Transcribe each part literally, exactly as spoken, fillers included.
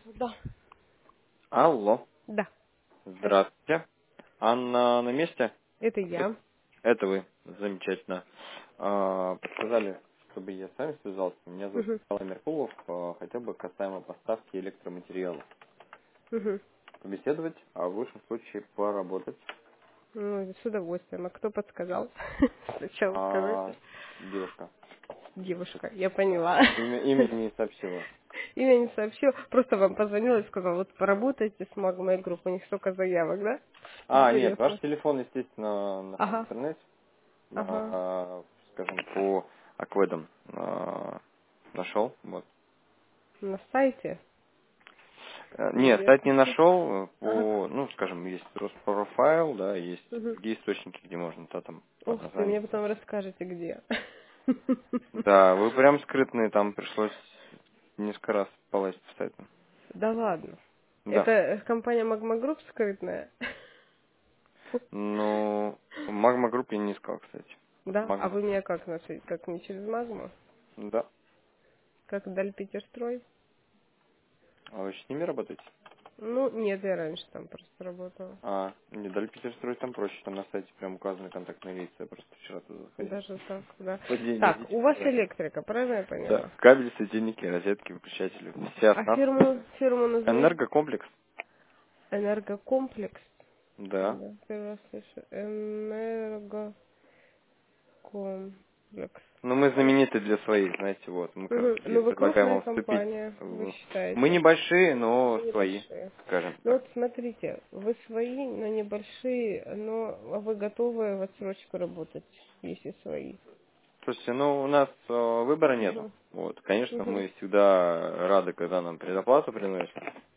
Да, Алло, да, здравствуйте. Анна на месте? это я. Это вы, замечательно. А, Подсказали, чтобы я с вами связался. Меня зовут Угу, Николай Меркулов. А, Хотел бы касаемо поставки электроматериалов угу. побеседовать, а в лучшем случае поработать. Ну, с удовольствием. А кто подсказал? Сначала А, скажите. девушка. Девушка, я поняла. Имя, имя не сообщила. Имя не сообщила, просто вам позвонила и сказала, вот поработайте с Магмой Групп, у них столько заявок, да? А, нет, ваш Интересно. телефон, естественно, на Ага, интернете, ага. на, скажем, по акведам а, нашел. Вот. На сайте? Э, Нет, Нет. сайт не нашел. э, Ага. По, ну, скажем, есть Роспрофайл, да, есть Угу. другие источники, где можно, да, там Ух ты, мне ознакомиться. потом расскажете, где. Да, вы прям скрытные, там пришлось несколько раз полазить по сайту. Да ладно. Да. Это компания Магма Групп скрытная? Ну, в Магма Групп я не искал, кстати. Вот Да? А Магма. вы меня как нашли? Как не через Магму? Да. Как Даль Питерстрой? А вы с ними работаете? Ну, нет, я раньше там просто работала. А, не, дали Питерстрой, там проще, там на сайте прям указаны контактные лица, я просто вчера туда заходил. Даже так, да. По день Так, вводите у вас фотографии. электрика, правильно я Да, поняла? кабели, светильники, розетки, выключатели, вся А оснастка. фирму, фирму назовите? Энергокомплекс. Энергокомплекс. Да. Да, первый раз слышу. Энергокомплекс. Ну, мы Ага. знамениты для своих, знаете, вот. Мы как Мгм. таки Ну, вы предлагаем крупная вам вступить. компания, вы в- Мы считаете? небольшие, но Вы свои, небольшие. скажем Ну так. вот смотрите, вы свои, но небольшие, но а вы готовы в отсрочку работать, если свои? Слушайте, ну, у нас э, выбора нету. Угу. Вот, конечно, Угу. мы всегда рады, когда нам предоплату приносят,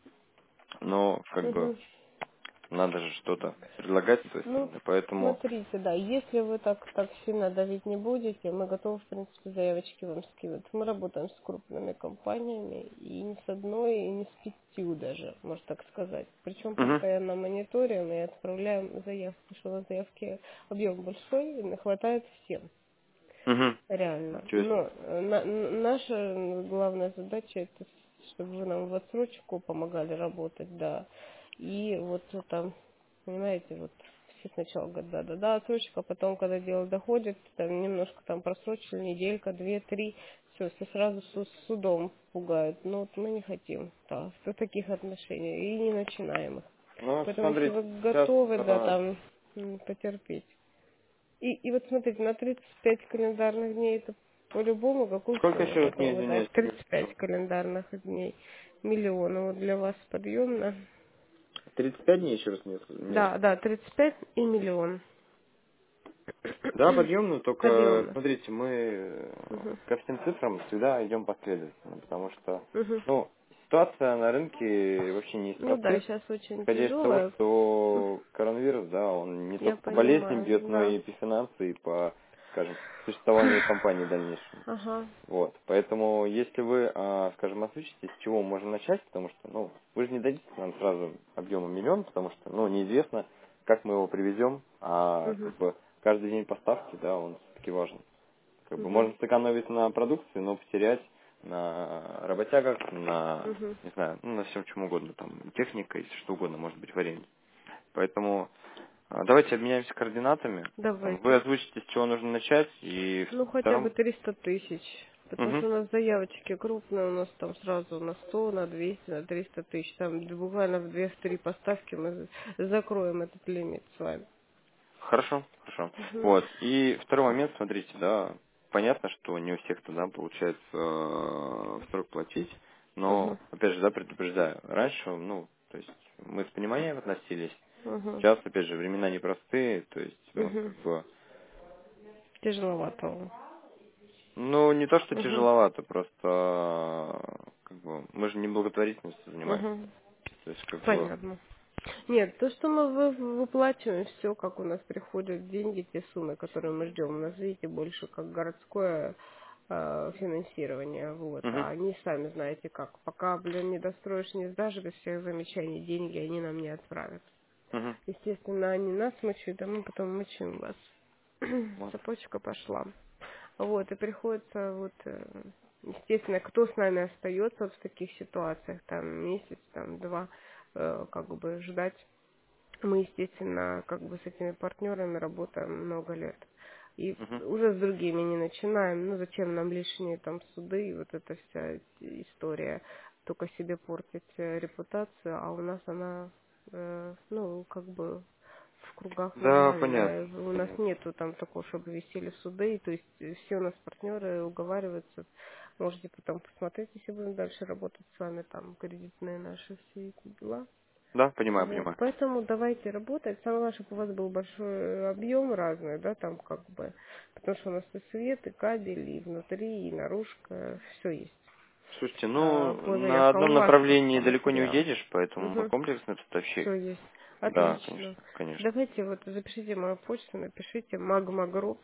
но, как бы, Угу. надо же что-то предлагать с своей Ну, стороны, поэтому... смотрите, да, если вы так, так сильно давить не будете, мы готовы, в принципе, заявочки вам скидывать. Мы работаем с крупными компаниями, и не с одной, и не с пятью даже, можно так сказать. Причем Угу, постоянно мониторим и отправляем заявки, потому что у нас заявки объем большой, и хватает всем. угу, Реально. ничего себе. Но э, на- н- наша главная задача это, чтобы вы нам в отсрочку помогали работать, да. И вот э, там, понимаете, вот все сначала говорят, да, да, да, отсрочка, а потом, когда дело доходит, там немножко там просрочили, неделька, две, три, все, все сразу с судом пугают. Но вот мы не хотим, да, в таких отношениях, и не начинаем их. Ну, Поэтому, если смотрите, вы сейчас... готовы, да, э, там, м, потерпеть. И, и вот смотрите, на тридцать пять календарных дней это по-любому какую сколько сумму еще раз, не готовы извиняюсь, дать? не тридцать пять услышал. календарных дней. Миллион. Вот для вас подъемно. тридцать пять дней еще раз не услышал. Не Да, да, тридцать пять и миллион. Да, подъемную, только Подъемно. смотрите, мы э, Угу. ко всем цифрам всегда идем последовательно, потому что, Угу. ну, ситуация на рынке вообще не из Ну да, простых, сейчас очень исходя из того, тяжелая. что коронавирус, да, он не Я только по болезням понимаю, бьет, но да. и по финансам, и по, скажем, существованию компании дальнейшему. Ага. Вот, поэтому, если вы, а, скажем, освещите, с чего можно начать, потому что, ну, вы же не дадите нам сразу объема миллион, потому что, ну, неизвестно, как мы его привезем, а, Угу. как бы, каждый день поставки, да, он все-таки важен. Как бы, Угу. можно сэкономить на продукции, но потерять на работягах, на, Угу. не знаю, ну, на всем чем угодно, там, техника, если что угодно, может быть, в аренде. Поэтому, а, давайте обменяемся координатами, там, вы Давайте. озвучите, с чего нужно начать, и Ну, в хотя бы втором... триста тысяч. Потому Мгм. что у нас заявочки крупные, у нас там сразу на сто, на двести, на триста тысяч. Там буквально в две-три поставки мы закроем этот лимит с вами. Хорошо, хорошо. Угу. Вот. И второй момент, смотрите, да, понятно, что не у всех тогда получается э, в срок платить, но, Угу. опять же, да, предупреждаю, раньше, ну, то есть мы с пониманием относились, Угу. сейчас, опять же, времена непростые, то есть, э, Угу. как бы, Тяжеловато. ну, не то, что Угу. тяжеловато, просто, э, как бы, мы же не благотворительностью занимаемся, Угу. то есть, как бы, Понятно. Нет, то, что мы вы- выплачиваем, все, как у нас приходят деньги, те суммы, которые мы ждем. У нас, видите, больше как городское э, финансирование, вот. угу, А они сами знаете как. Пока, блин, не достроишь, не сдашь без всех замечаний, деньги они нам не отправят. угу, Естественно, они нас мучают, а мы потом мучаем вас. вот. Цепочка пошла. Вот, и приходится вот э, Естественно, кто с нами остается вот в таких ситуациях, там месяц, там два, э, как бы ждать. Мы, естественно, как бы с этими партнерами работаем много лет. И Мгм. уже с другими не начинаем. Ну, зачем нам лишние там суды и вот эта вся история. Только себе портить э, репутацию, а у нас она, э, ну, как бы в кругах Да, нормальная. понятно. У нас нету там такого, чтобы висели суды. То есть э, все у нас партнеры уговариваются. Можете потом посмотреть, если будем дальше работать с вами, там, кредитные наши все эти дела. Да, понимаю, Вот, понимаю. поэтому давайте работать. Самое главное, чтобы у вас был большой объем разный, да, там как бы, потому что у нас и свет, и кабель, и внутри, и наружка, все есть. Слушайте, А, ну, по на заявкам у одном вас направлении по далеко не материалу. уедешь, поэтому мы Угу. комплексный поставщик. Все есть. Да, Отлично. конечно, конечно. Давайте вот запишите мою почту, напишите Magma Group.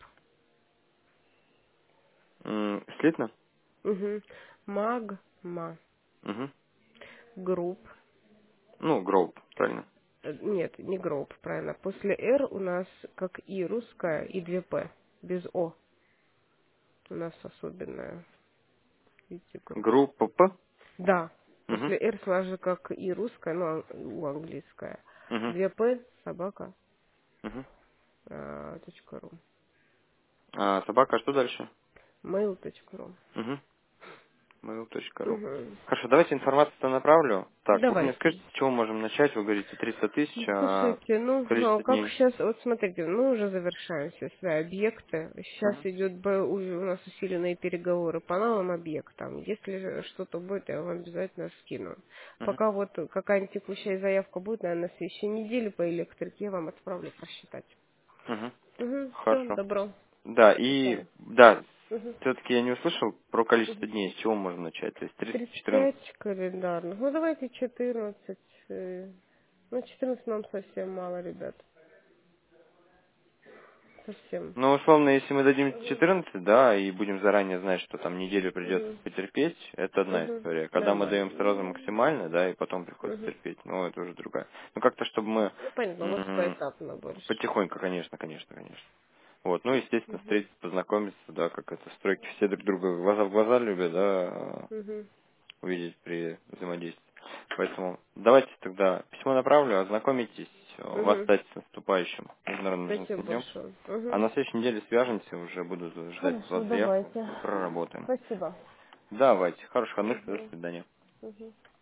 М, Слитно? Угу. Magma Угу. Group. Ну, Гроуп, правильно. Э, Нет, не Group, правильно. После R у нас как И русская и две П. Без О. У нас особенная. Видите, группа. Группа П? Да, Угу. после R сразу как и русская, ну, ан- у английская. Угу. Две П, собака, Угу. а, точка ру. А собака, а что дальше? Mail точка ру. Угу. mail точка ру. Угу. Хорошо, давайте информацию направлю. Так, вы мне Давайте. скажите, с чего можем начать? Вы говорите триста тысяч, Ну, а слушайте, ну, ну, количество как дней? сейчас, вот смотрите, мы уже завершаем все свои объекты. Сейчас Угу. идет бо- у у нас усиленные переговоры по новым объектам. Если же что-то будет, я вам обязательно скину. Угу. Пока вот какая-нибудь текущая заявка будет, наверное, на следующей неделе по электрике я вам отправлю просчитать. Угу. Угу, все, Хорошо. добро. Да, и Написала. да, Угу. все-таки я не услышал про количество дней, с чего можно начать. То есть триста тридцать четырнадцать. пять календарных. Ну, давайте четырнадцать. э, Ну, четырнадцать нам совсем мало, ребят. Совсем. Ну, условно, если мы дадим четырнадцать, да, и будем заранее знать, что там неделю придется Угу. потерпеть, это одна Угу. история. Когда мы Нормально. даем сразу Ну, максимально, да, и потом приходится угу. терпеть, ну, это уже другая. Ну, как-то, чтобы мы Ну, понятно, лучше м, поэтапно больше. потихоньку, конечно, конечно, конечно. Вот, ну, естественно, Угу. встретиться, познакомиться, да, как это, стройки все друг друга глаза в глаза любят, да, а, Угу. увидеть при взаимодействии. Поэтому давайте тогда письмо направлю, ознакомитесь, вас, Угу. кстати, с наступающим Международным Спасибо женским днем. большое. А Угу. на следующей неделе свяжемся, уже буду ждать от Хорошо, вас заявку, давайте. проработаем. Спасибо. Давайте, хороших выходных, до Угу. свидания. Угу.